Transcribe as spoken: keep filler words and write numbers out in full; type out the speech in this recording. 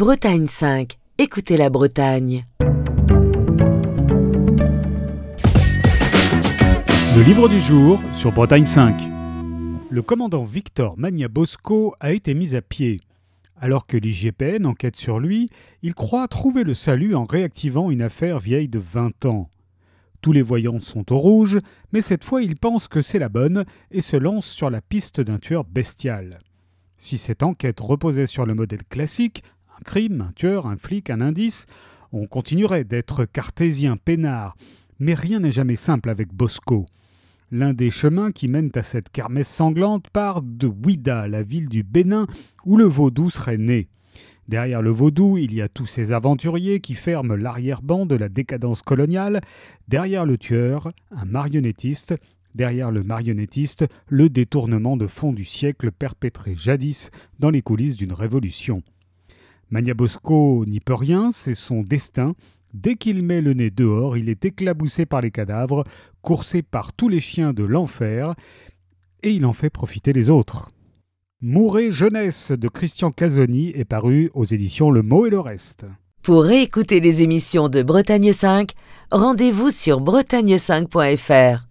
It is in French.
Bretagne cinq. Écoutez la Bretagne. Le livre du jour sur Bretagne cinq. Le commandant Victor Magna-Bosco a été mis à pied. Alors que l'I G P N enquête sur lui, il croit trouver le salut en réactivant une affaire vieille de vingt ans. Tous les voyants sont au rouge, mais cette fois il pense que c'est la bonne et se lance sur la piste d'un tueur bestial. Si cette enquête reposait sur le modèle classique, un crime, un tueur, un flic, un indice, on continuerait d'être cartésien peinard. Mais rien n'est jamais simple avec Bosco. L'un des chemins qui mènent à cette kermesse sanglante part de Ouidah, la ville du Bénin, où le vaudou serait né. Derrière le vaudou, il y a tous ces aventuriers qui ferment l'arrière-ban de la décadence coloniale. Derrière le tueur, un marionnettiste. Derrière le marionnettiste, le détournement de fonds du siècle perpétré jadis dans les coulisses d'une révolution. Magna-Bosco n'y peut rien, c'est son destin. Dès qu'il met le nez dehors, il est éclaboussé par les cadavres, coursé par tous les chiens de l'enfer, et il en fait profiter les autres. Mouret jeunesse de Christian Casoni est paru aux éditions Le Mot et le Reste. Pour réécouter les émissions de Bretagne cinq, rendez-vous sur bretagne cinq point f r.